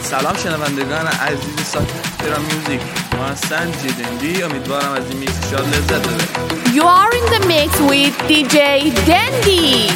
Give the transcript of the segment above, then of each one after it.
سلام شنوندگان عزیز سایت ترا میوزیک، ما سنجیدندی. امیدوارم از این میکس شاد لذت ببرید. You are in the mix with DJ Dandy.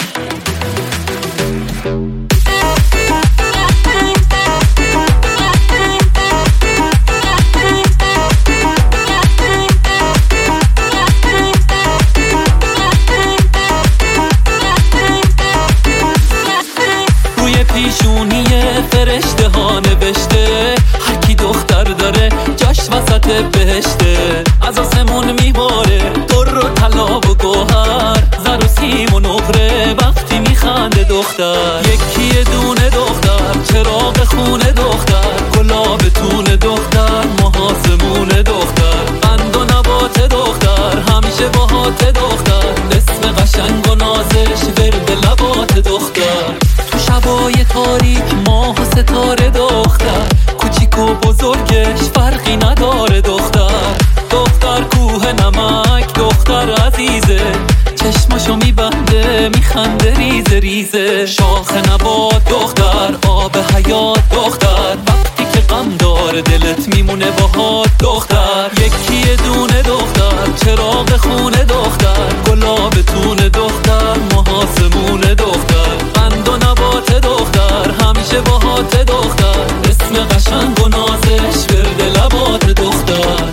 پیشونی فرشته ها نوشته هر کی دختر داره جاش وسط بهشته. از آسمون میباره در و طلا و گوهر، زر و سیم و نقره وقتی میخنده دختر. یکی دونه دختر، چراغ خونه دختر، گلاب تون دختر، محاسمون دختر، قند و نبات دختر، همیشه باهات دختر، اسم قشنگ و نازش ورد لبات دختر. شبای تاریک ماه و ستاره دختر، کوچیک و بزرگش فرقی نداره دختر. دختر کوه نمک دختر عزیزه، چشماشو میبنده میخنده ریزه ریزه. شاخ نبات دختر، آب حیات دختر، وقتی که غم داره دلت میمونه باهات دختر. یکی دونه دختر، چراغ خونه دختر، گلاب تون دختر، محاسمون دختر، قند و نبات دختر، همیشه باهات دختر، اسم قشنگ و نازش ورد لبات دختر.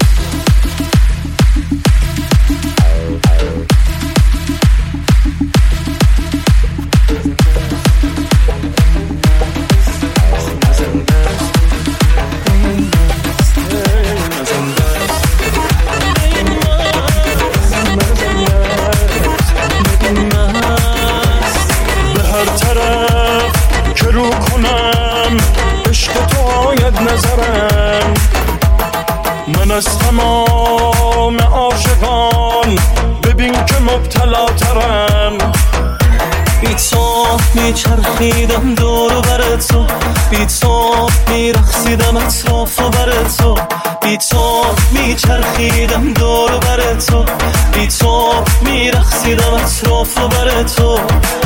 من از تمام عاشقان ببین که مبتلا ترم. بی تو میچرخیدم دور و بر تو، بی تو میرقصیدم اطراف و بر تو، بی تو میچرخیدم دور و بر تو، بی تو میرقصیدم اطراف و بر تو.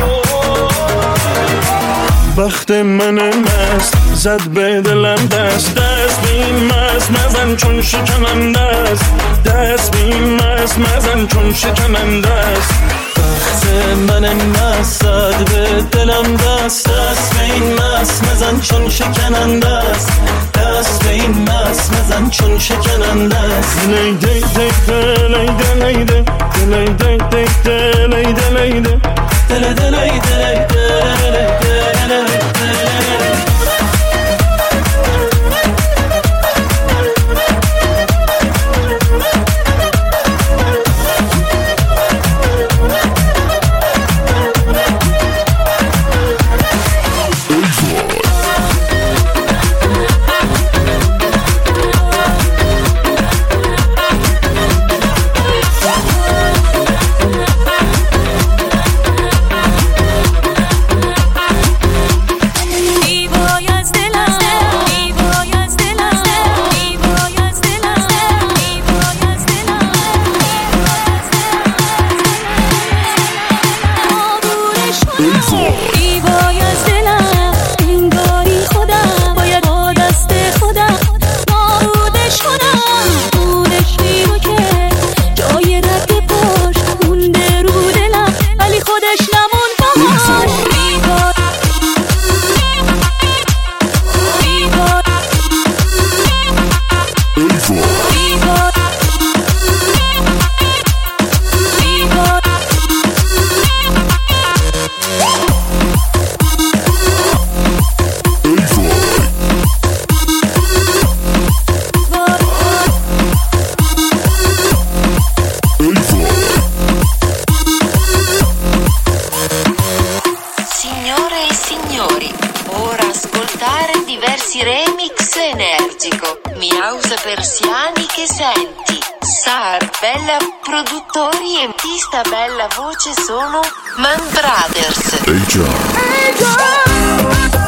وقت من مست زد به دلم دست، دست به این مست مزن چون شکننده است، دست به این مست مزن چون شکننده است. وقت من مست زد به دلم دست، دست به این مست مزن چون شکننده است، دست به این مست مزن چون شکننده است. لیده لیده لیده لیده لیده لیده لیده لیده لیده Persiani che senti, Sar, Bella produttori e artista bella voce sono Man Brothers. Hey John.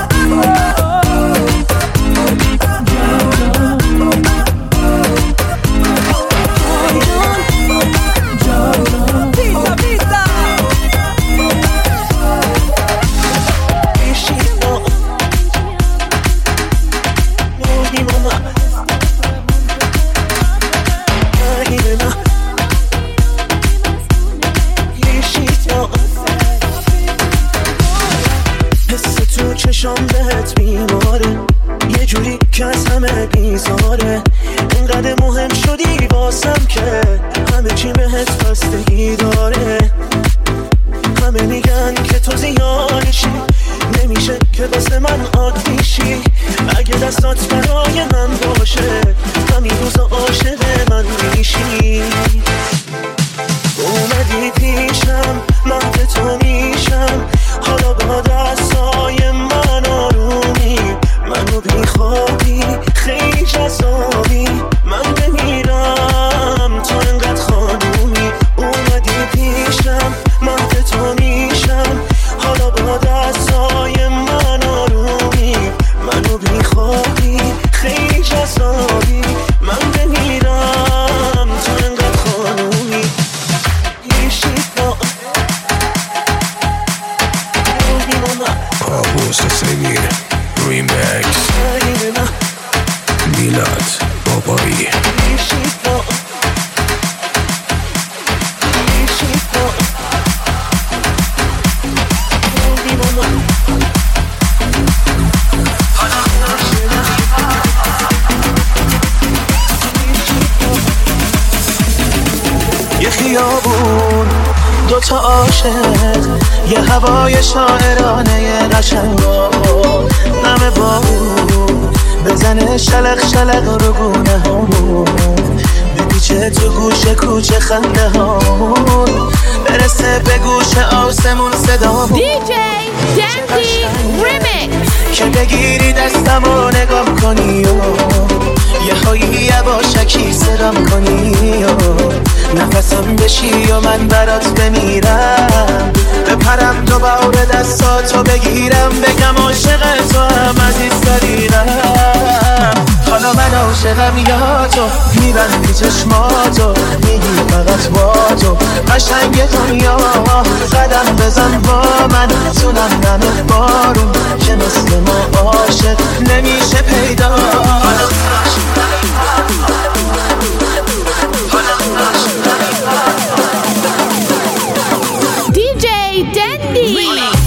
تو چشام بهت بیماره، یه جوری که از همه بیزاره. اینقدر مهم شدی واسم که همه چی بهت بستگی داره. همه میگن که تو زیادشی، نمیشه که واسه من عادی شی. اگه دستات برای من باشه همین روزا عاشق من میشی. اومدی پیشم من که تو میشم، حالا با دستای من آرومی. منو بیخوابی خیلی جذابی، من بمیرم تو انقدر خانومی. اومدی پیشم من که تو میشم، حالا با دستای من آرومی. منو بیخوابی خیلی جذابی، من بمیرم تو انقدر خانومی. Pablo Sassenir Remix Milad Babari یه خیابون دوتا عاشق، یه هوای شاعرانه قشنگا، نم بارون بزنه شلق شلق رو گونه هامون، بپیچه تو گوش کوچه خنده هامون، برسه به گوش آسمون صدامون. DJ Dandy Remix که بگیری دستم و نگاه کنی و یه هایی یواشکی صدام کنی و نفسم بشی و من برات بمیرم، بپرم دوباره دستاتو بگیرم، بگم عاشق تو هم عزیز داریم. حالا من عاشقم یا تو، میبندی چشماتو میگی فقط با تو قشنگ دنیا. قدم بزن با من تو نم بارون که مثل ما عاشق نمیشه پیدا. DJ Dandy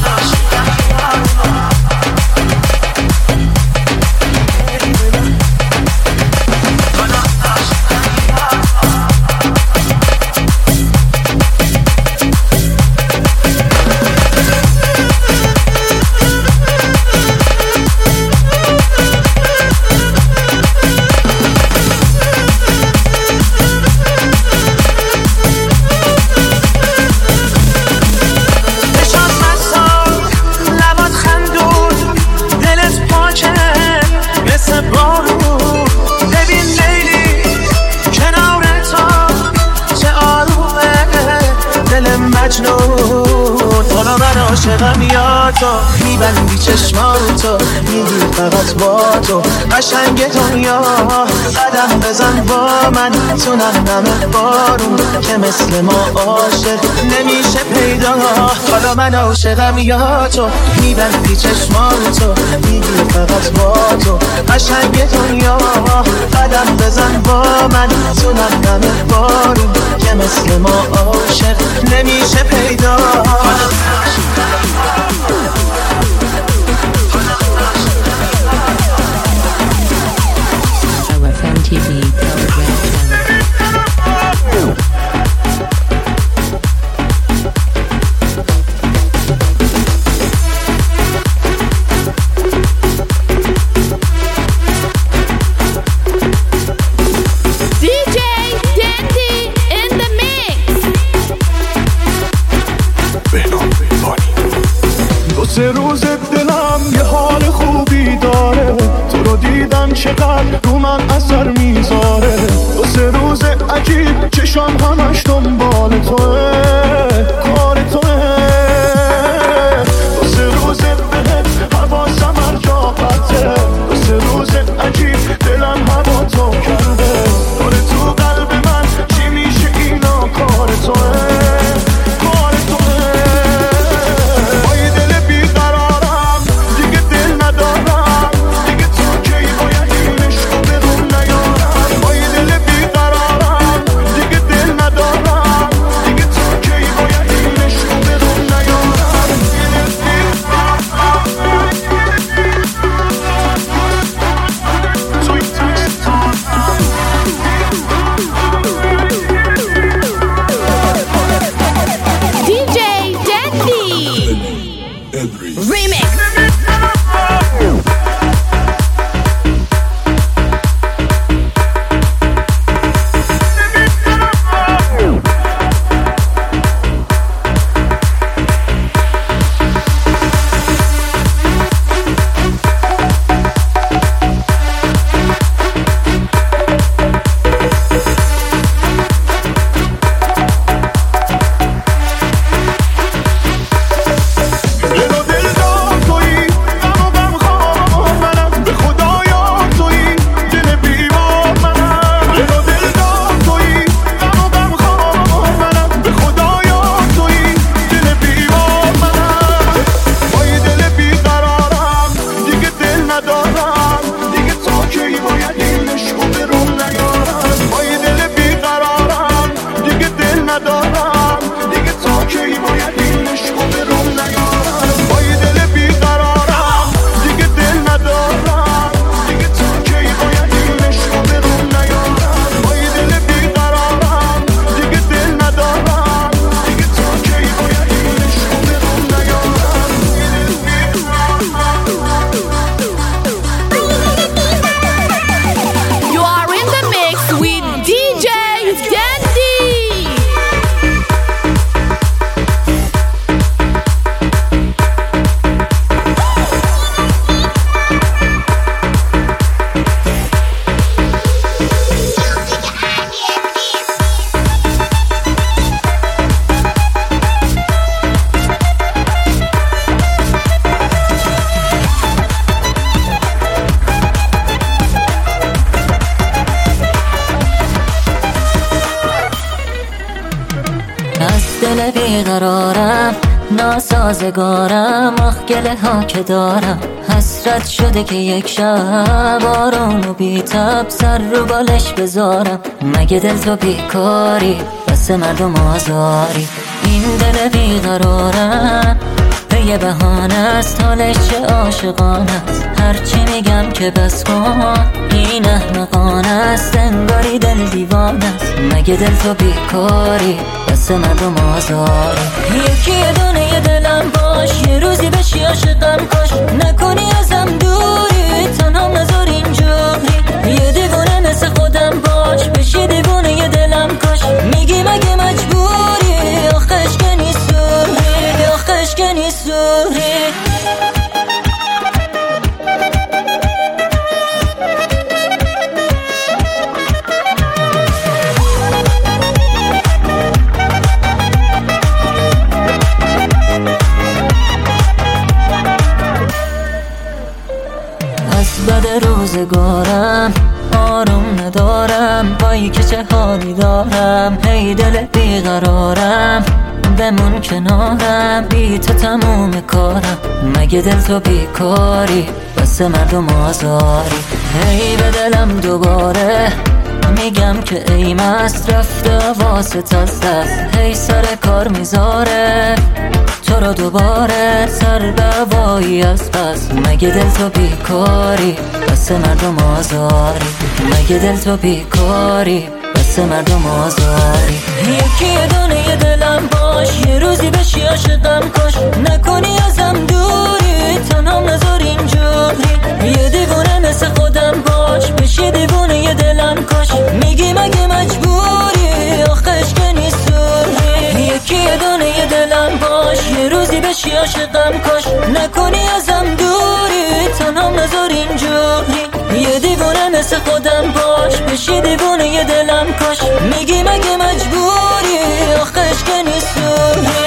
حالا من عاشقم یا تو، میبندی چشماتو میگی فقط با تو قشنگ دنیا. قدم بزن با من تو نم بارون که مثل ما عاشق نمیشه پیدا. حالا من عاشقم یا تو، میبندی چشماتو میگی فقط با تو قشنگ دنیا. قدم بزن با من تو نم بارون که مثل ما عاشق نمیشه پیدا. چقدر رو من اثر میذاره، دو سه روز عجیب چشام همش دنبال توه، کار توه. دو سه روز بهت حواسم هر جا قطعه، دو سه روز عجیب دلم هوا تو کرده. داره تو قلب من چی میشه اینا کار توه، کار توه. با یه دل بیقرارم دیگه دل ندارم، دیگه تو کی باید این عشق بیقرارم ناسازگارم آخ گله ها که دارم حسرت شده که یک شب آروم و بی تب سر رو بالش بذارم مگه دل تو بیکاری بس مردم آزاری این دل بیقرارم یه بهانه است حالش چه عاشقانه است هرچی میگم که بس کن این احمقانه است انگاری دل دیوانه است مگه دل تو بیکاری بس مردم آزاری یکی یه دونه یه دلم باش یه روزی بشی عاشقم کاش نکنی ازم دوری تنها نذار اینجوری یه دیوونه مثل خودم باش بشی دیوونه یه دلم کاش میگی مگه مجبوری آخش که نیستوری آخش که نیستوری بد روزگارم آروم ندارم بایی که چه حالی دارم هی دل بیقرارم بمون کنارم بی تو تموم کارم مگه دل تو بیکاری بس مردم آزاری هی به دلم دوباره میگم که ای مست رفته واسط از دست هی سر کار میذاره تو رو دوباره سر دوایی از پس مگه دل تو بیکاری بس مردم آزاری مگه دل تو بیکاری بس مردم آزاری یکی یه دونه یه دلم باش یه روزی بشی عاشقم کاش نکنی ازم دوری تنها نذار اینجوری یه دیوونه مثل خودم باش بشی دیوونه یه دلم کاش میگی مگه مجبوری آخش که نیستوری یکی یه دونه یه دلم باش یه روزی بشی عاشقم کاش نکنی ازم دوری تنها نذار اینجوری یه دیوونه مثل خودم باش بشی دیوونه یه دلم کاش میگی مگه مجبوری آخش که نیستوری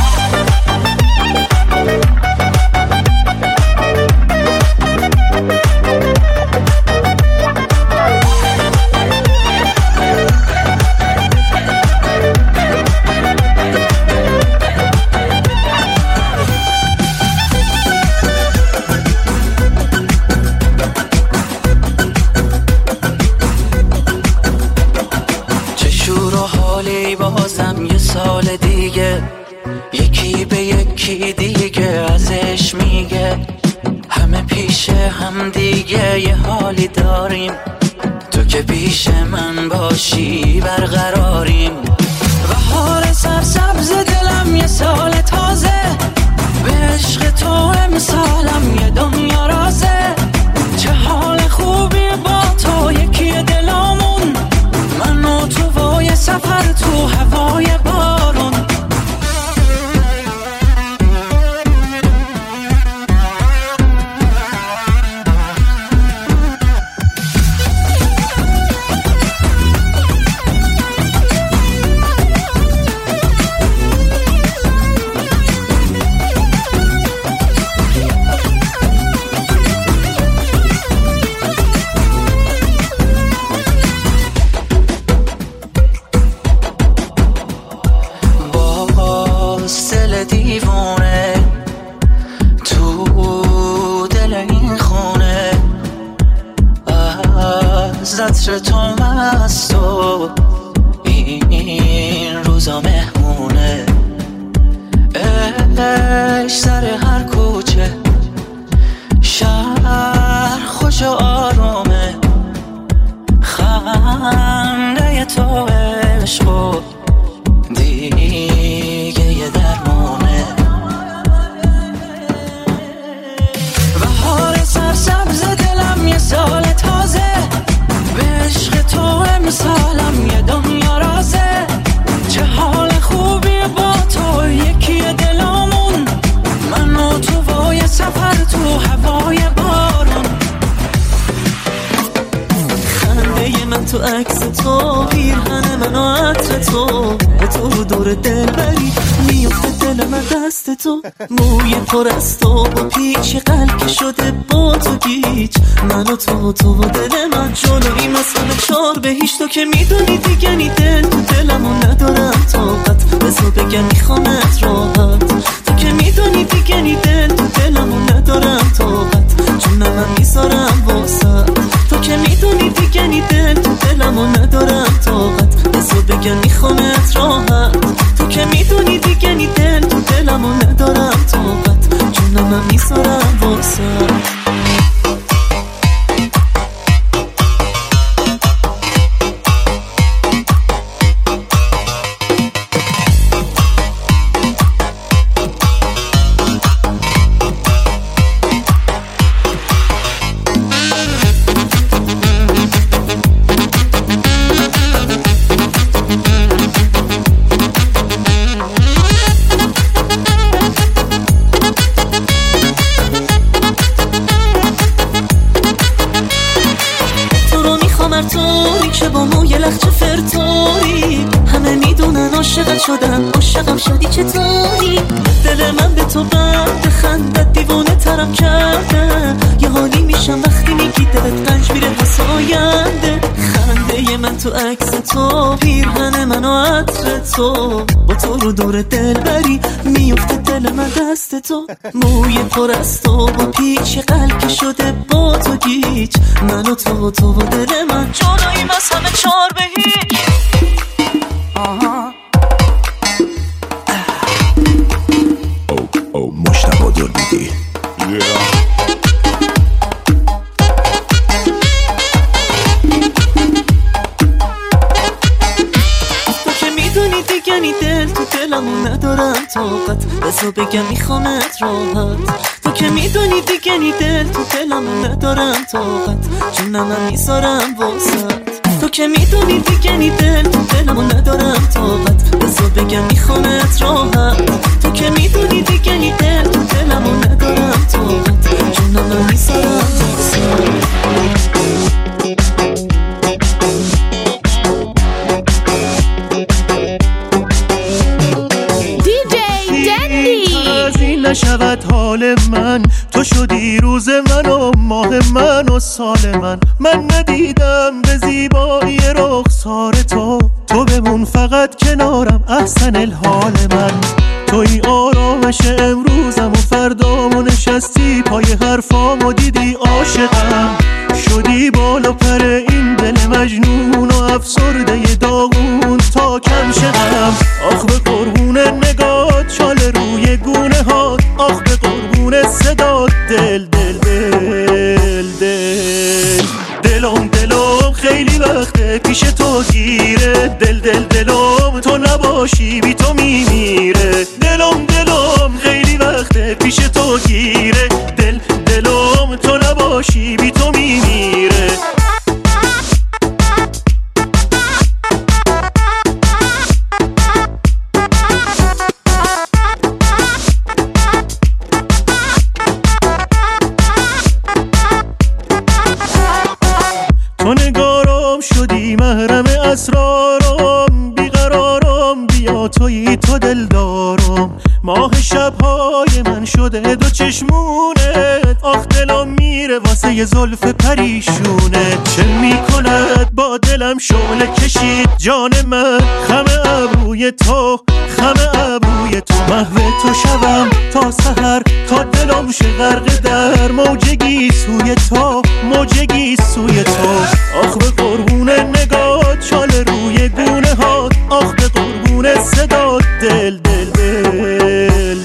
بازم یه سال دیگه یکی به یکی دیگه ازش میگه همه پیش هم دیگه یه حالی داریم تو که پیش من باشی برقراریم بهار سرسبز دلم یه سال تازه به عشق تو امسالم یه دنیا رازه چه حال خوبی با تو یکی دلامون من و تو و یه سفر تو هوای بارون دیوونه تو دل این خونه از عطر تو مست و این روزا مهمونه عشق سر هر کوچه شهر خوش و آرومه خنده تو عشق و دیگه یه درمونه بهار سرسبز دلم یه سال تازه به عشق تو امسالم یه دنیا رازه چه حال خوبی با تو یکی دلامون من تو عکس تو، پیرهن من و عطر تو، به تو رو دور دل بری میفته دل من دست تو. موی پر از تو و پیچ قلب شده با تو گیج، من و تو و دل من جلوی مثلا 4 به هیچ. تو که میدونی دیگه نی دل تو دلمو ندارم طاقت، بذار بگم میخوامت راحت. تو که میدونی دیگه نی دل تو دلمو ندارم طاقت، چون من میذارم واسه. تو که میدونی دیگه نی دل تو دلمو ندارم طاقت، بذار بگم میخوامت راحت. تو که میدونی دیگه نی دل تو دلمو ندارم طاقت، چون من میذارم واسه. شدم عاشقم شدی چطوری؟ دل من به تو بند خندت دیوانه ترم کرده، یه حالی میشم وقتی میگی دلت قنج میره واسه آینده. خنده من تو عکس تو، پیرهن من و عطر تو، با تو رو دور دل بری میفته دل من دست تو. موی پر از تو و پیچ قلب شده با تو گیج، من و تو و دل من جداییم از همه 4 به هیچ. مشتبه دلبیدی تو که میدونی دیگه نی دل تو دلمو ندارم طاقت، بذار بگم میخوامت راحت. تو که میدونی دیگه نی دل تو دلمو ندارم طاقت، چون من میذارم واسه. تو که میدونی دیگه نی دل تو دلمو ندارم طاقت، بذار بگم میخوامت راحت. تو که میدونی دیگه نی دل تو دلمو ندارم طاقت، چون من میذارم واسه. نشود حال من، تو شدی روز من و ماه من و سال من. من ندیدم به زیبایی رخسار تو، تو بمون فقط کنارم احسن الحال من. توی آرامش امروزم و فردامو نشستی پای حرفامو دیدی عاشقم شدی. بالا پر این دل مجنون و افسرده داغون تا کم شدم. آخ به قربون نگات شال روی گونه هات، آخ به قربون صدات دل دل دل دل دلم خیلی وقته پیش تو گیره. دلم تو نباشی بی تو میمیره. دلم خیلی وقته پیش تو گیره. دلم تو نباشی بی تو میمیره. تو نگارم شدی محرم اسرارم، بیقرارم بیا تویی تو دلدارم. ماه شبهای من شده دو چشمونت، آخ دلم میره واسه یه زلف پریشونت. چه میکند با دلم شعله کشید جان من، خم ابروی تو محو تو شبم تا سحر، تا دلم شه غرق در موجگی سوی تو. آخ به قربون نگات شال روی گونه هات، آخ به قربون صدات دل دل دل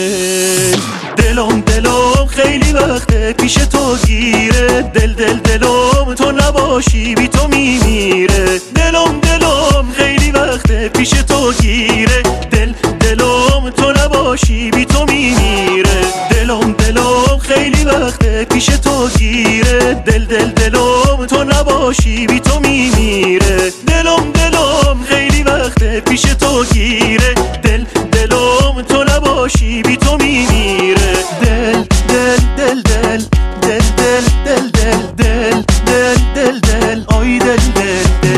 دل دلم خیلی وقته پیش تو گیره. دلم تو نباشی بی تو میمیره. دلم خیلی وقته پیش تو گیره. دلم تو نباشی بی تو میمیره. دلم خیلی وقته پیش تو گیره. دلم تو نباشی بی تو میمیره. دلم خیلی وقته پیش تو گیره. دلم تو نباشی بی تو میمیره. دل دل دل دل دل دل دل دل دل دل دل آی دل دل دل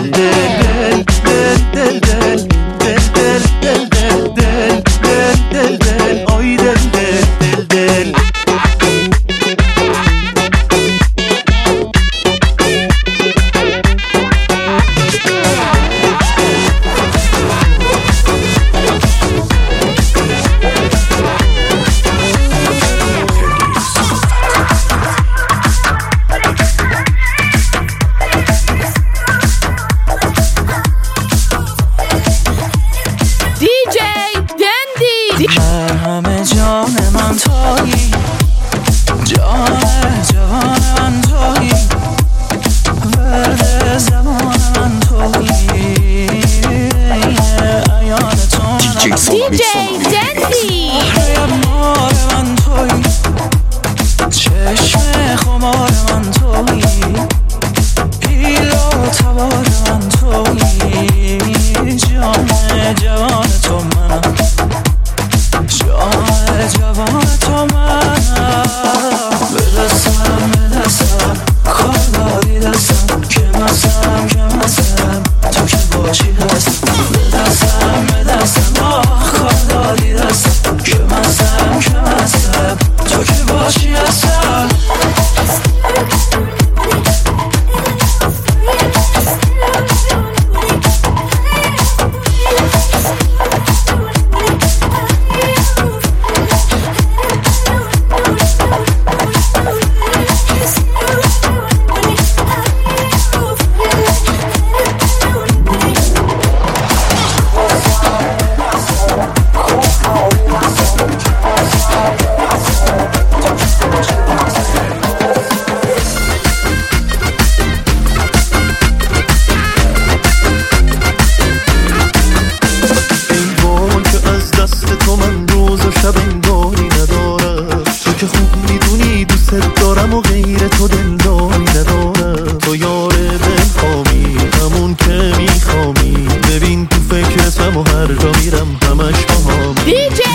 خودم و غیر تو دلداری ندارم. تو یار دلخوامی همون که میخوامی، ببین تو فکرتم و هر جا میرم همش با هم.